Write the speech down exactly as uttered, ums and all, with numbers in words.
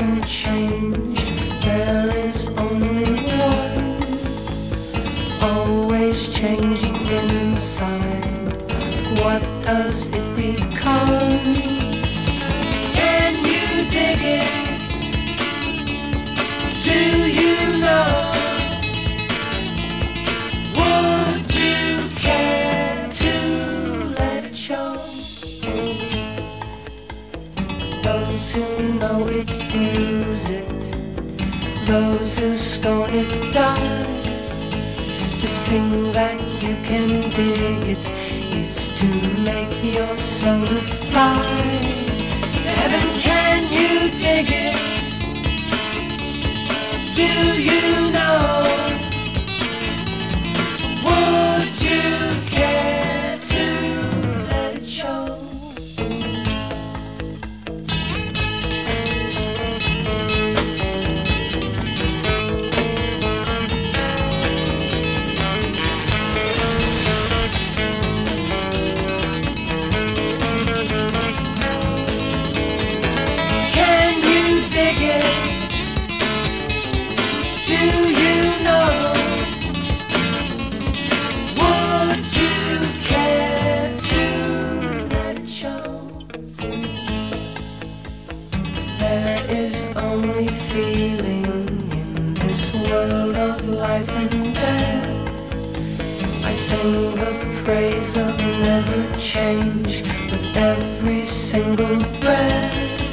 hasn't changed. There is only one, always changing inside. What does it become? Can you dig it? Do you know? Would you care to let it show? Those who know it use it, those who scorn it die. To sing that you can dig it is to make your soul to fly. To heaven, can you dig it? Do you know? Would you care to let it show? There is only feeling in this world of life and death. I sing the praise of never change with every single breath.